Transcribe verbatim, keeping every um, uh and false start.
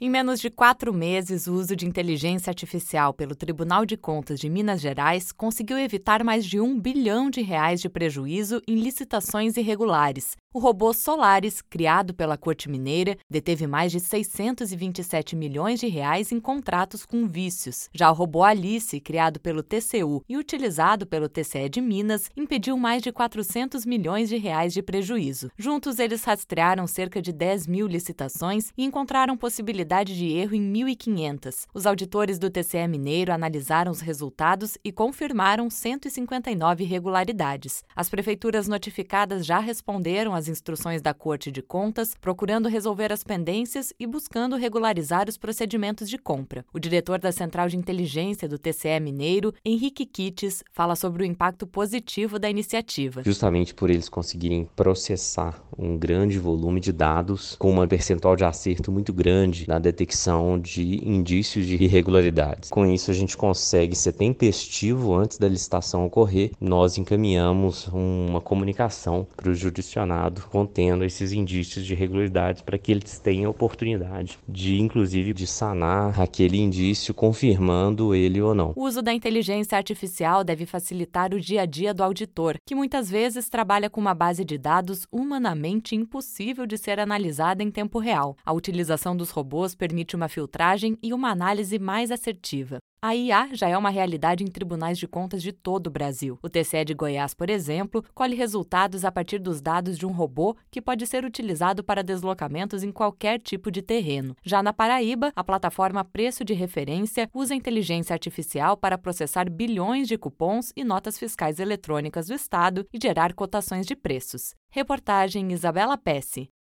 Em menos de quatro meses, o uso de inteligência artificial pelo Tribunal de Contas de Minas Gerais conseguiu evitar mais de um bilhão de reais de prejuízo em licitações irregulares. O robô Solaris, criado pela Corte Mineira, deteve mais de seiscentos e vinte e sete milhões de reais em contratos com vícios. Já o robô Alice, criado pelo T C U e utilizado pelo T C E de Minas, impediu mais de quatrocentos milhões de reais de prejuízo. Juntos, eles rastrearam cerca de dez mil licitações e encontraram possibilidade de erro em mil e quinhentas. Os auditores do T C E Mineiro analisaram os resultados e confirmaram cento e cinquenta e nove irregularidades. As prefeituras notificadas já responderam às instruções da Corte de Contas, procurando resolver as pendências e buscando regularizar os procedimentos de compra. O diretor da Central de Inteligência do T C E Mineiro, Henrique Kites, fala sobre o impacto positivo da iniciativa. Justamente por eles conseguirem processar um grande volume de dados com uma percentual de acerto muito grande na detecção de indícios de irregularidades. Com isso, a gente consegue ser tempestivo antes da licitação ocorrer. Nós encaminhamos uma comunicação para o jurisdicionado contendo esses indícios de irregularidades para que eles tenham a oportunidade de, inclusive, de sanar aquele indício, confirmando ele ou não. O uso da inteligência artificial deve facilitar o dia a dia do auditor, que muitas vezes trabalha com uma base de dados humanamente impossível de ser analisada em tempo real. A utilização dos robôs permite uma filtragem e uma análise mais assertiva. A I A já é uma realidade em tribunais de contas de todo o Brasil. O T C E de Goiás, por exemplo, colhe resultados a partir dos dados de um robô que pode ser utilizado para deslocamentos em qualquer tipo de terreno. Já na Paraíba, a plataforma Preço de Referência usa inteligência artificial para processar bilhões de cupons e notas fiscais eletrônicas do estado e gerar cotações de preços. Reportagem Isabela Pesce.